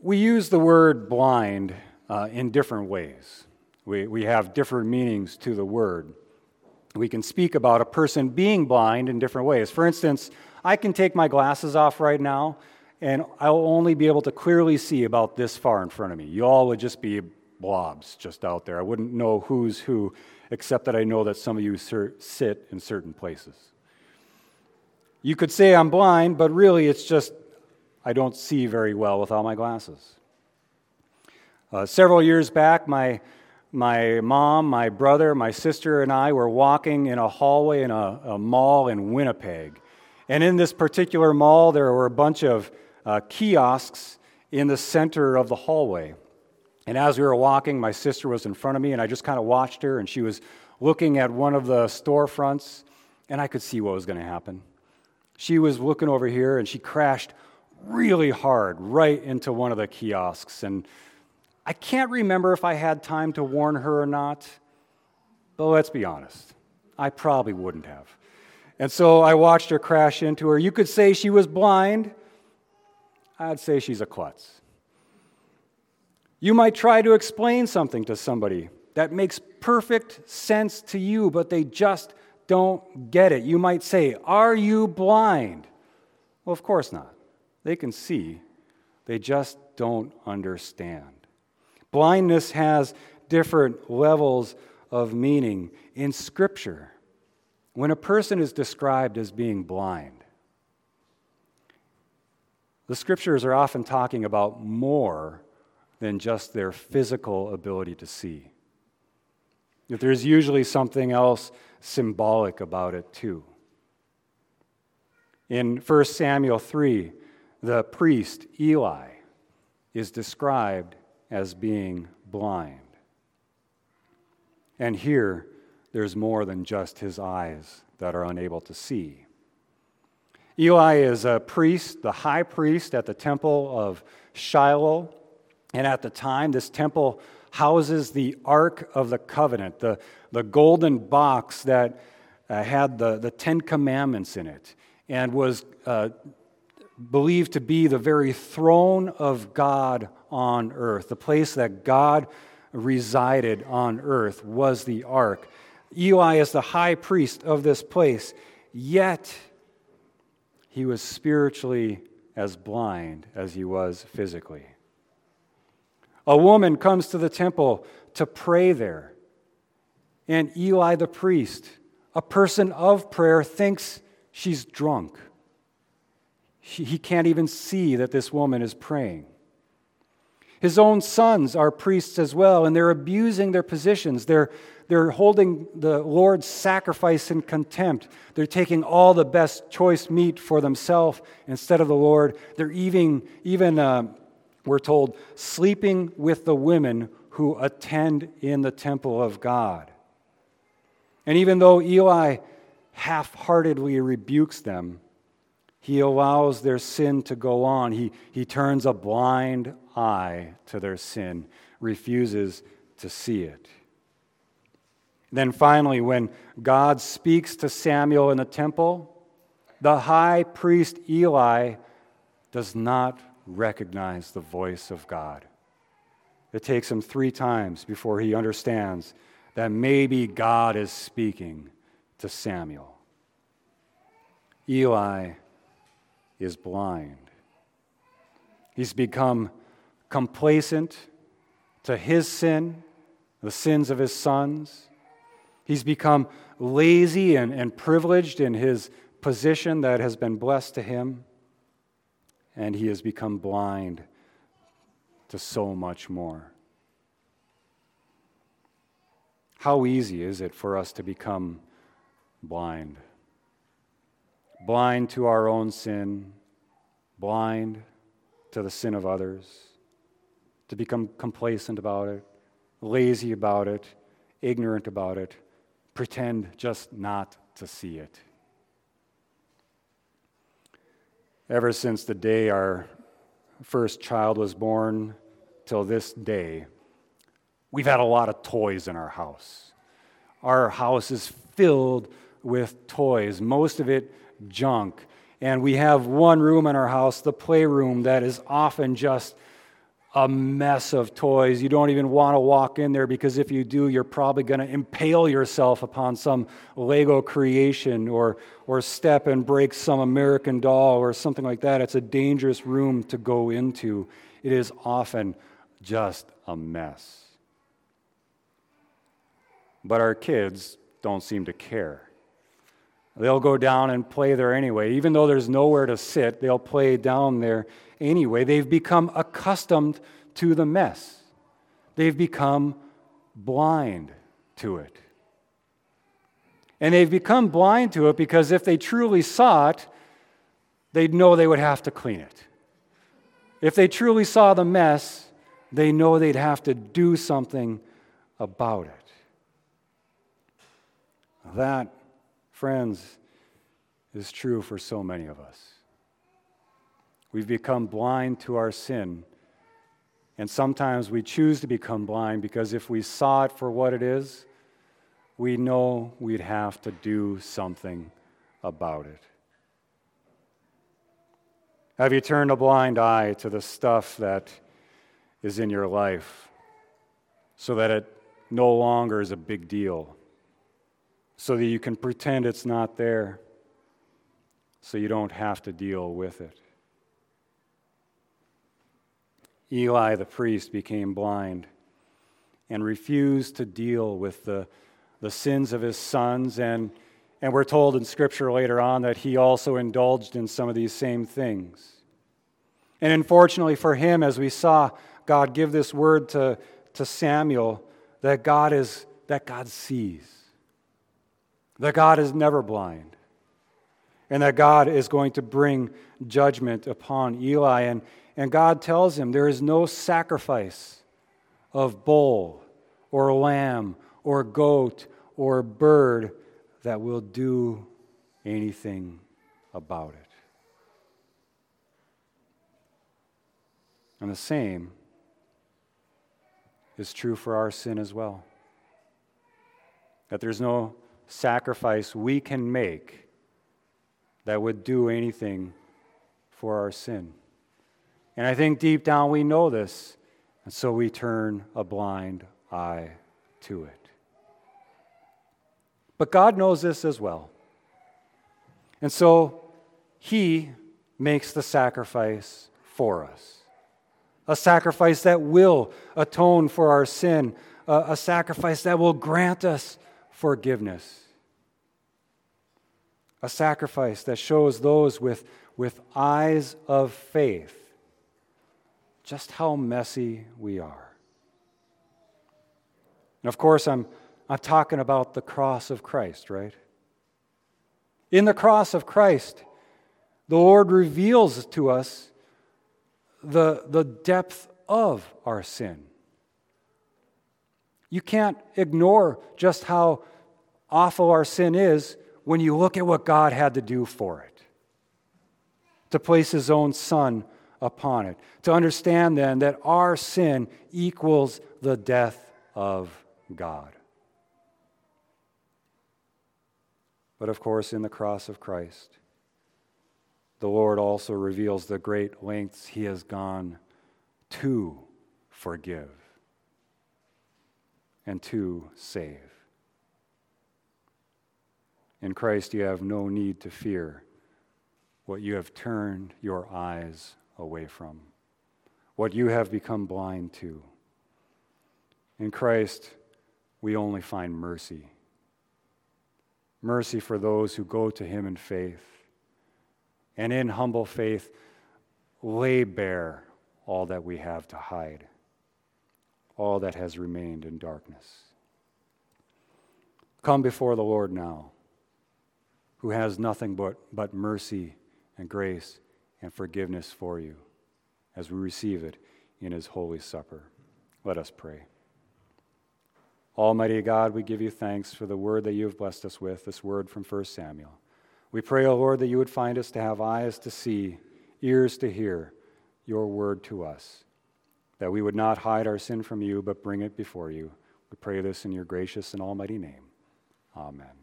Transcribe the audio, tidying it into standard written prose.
We use the word blind in different ways. We have different meanings to the word. We can speak about a person being blind in different ways. For instance, I can take my glasses off right now, and I'll only be able to clearly see about this far in front of me. You all would just be blobs just out there. I wouldn't know who's who, except that I know that some of you sit in certain places. You could say I'm blind, but really it's just I don't see very well without my glasses. Several years back, my mom, my brother, my sister, and I were walking in a hallway in a mall in Winnipeg. And in this particular mall, there were a bunch of kiosks in the center of the hallway. And as we were walking, my sister was in front of me, and I just kind of watched her, and she was looking at one of the storefronts, and I could see what was going to happen. She was looking over here, and she crashed really hard right into one of the kiosks. And I can't remember if I had time to warn her or not, but let's be honest, I probably wouldn't have. And so I watched her crash into her. You could say she was blind. I'd say she's a klutz. You might try to explain something to somebody that makes perfect sense to you, but they just don't get it. You might say, "Are you blind?" Well, of course not. They can see. They just don't understand. Blindness has different levels of meaning in Scripture. When a person is described as being blind, the Scriptures are often talking about more than just their physical ability to see. There's usually something else symbolic about it too. In 1 Samuel 3, the priest Eli is described as being blind. And here, there's more than just his eyes that are unable to see. Eli is a priest, the high priest at the temple of Shiloh. And at the time, this temple houses the Ark of the Covenant, the golden box that had the Ten Commandments in it, and was believed to be the very throne of God on earth. The place that God resided on earth was the Ark. Eli is the high priest of this place, yet he was spiritually as blind as he was physically. A woman comes to the temple to pray there, and Eli the priest, a person of prayer, thinks she's drunk. He can't even see that this woman is praying. His own sons are priests as well, and they're abusing their positions. They're holding the Lord's sacrifice in contempt. They're taking all the best choice meat for themselves instead of the Lord. They're even we're told, sleeping with the women who attend in the temple of God. And even though Eli half-heartedly rebukes them, he allows their sin to go on. He turns a blind eye to their sin, refuses to see it. Then finally, when God speaks to Samuel in the temple, the high priest Eli does not recognize the voice of God. It takes him 3 times before he understands that maybe God is speaking to Samuel. Eli is blind. He's become complacent to his sin, the sins of his sons. He's become lazy and privileged in his position that has been blessed to him. And he has become blind to so much more. How easy is it for us to become blind? Blind to our own sin, blind to the sin of others, to become complacent about it, lazy about it, ignorant about it, pretend just not to see it. Ever since the day our first child was born till this day, we've had a lot of toys in our house. Our house is filled with toys, most of it junk. And we have one room in our house, the playroom, that is often just a mess of toys. You don't even want to walk in there because if you do, you're probably going to impale yourself upon some Lego creation or step and break some American Doll or something like that. It's a dangerous room to go into. It is often just a mess. But our kids don't seem to care. They'll go down and play there anyway. Even though there's nowhere to sit, they'll play down there anyway. They've become accustomed to the mess. They've become blind to it. And they've become blind to it because if they truly saw it, they'd know they would have to clean it. If they truly saw the mess, they know they'd have to do something about it. That, friends, is true for so many of us. We've become blind to our sin, and sometimes we choose to become blind because if we saw it for what it is, we know we'd have to do something about it. Have you turned a blind eye to the stuff that is in your life so that it no longer is a big deal? So that you can pretend it's not there, so you don't have to deal with it. Eli the priest became blind and refused to deal with the sins of his sons, and we're told in Scripture later on that he also indulged in some of these same things. And unfortunately for him, as we saw God give this word to Samuel, that God sees. That God is never blind, and that God is going to bring judgment upon Eli. And God tells him there is no sacrifice of bull or lamb or goat or bird that will do anything about it. And the same is true for our sin as well. That there's no sacrifice we can make that would do anything for our sin. And I think deep down we know this, and so we turn a blind eye to it. But God knows this as well. And so He makes the sacrifice for us. A sacrifice that will atone for our sin, a sacrifice that will grant us forgiveness. A sacrifice that shows those with eyes of faith just how messy we are. And of course, I'm talking about the cross of Christ, right? In the cross of Christ, the Lord reveals to us the depth of our sin. You can't ignore just how awful our sin is when you look at what God had to do for it. To place His own Son upon it. To understand then that our sin equals the death of God. But of course, in the cross of Christ, the Lord also reveals the great lengths He has gone to forgive and to save. In Christ, you have no need to fear what you have turned your eyes away from, what you have become blind to. In Christ, we only find mercy. Mercy for those who go to Him in faith, and in humble faith, lay bare all that we have to hide, all that has remained in darkness. Come before the Lord now, who has nothing but mercy and grace and forgiveness for you as we receive it in His holy supper. Let us pray. Almighty God, we give you thanks for the word that you have blessed us with, this word from 1 Samuel. We pray, O Lord, that you would find us to have eyes to see, ears to hear your word to us, that we would not hide our sin from you, but bring it before you. We pray this in your gracious and almighty name. Amen.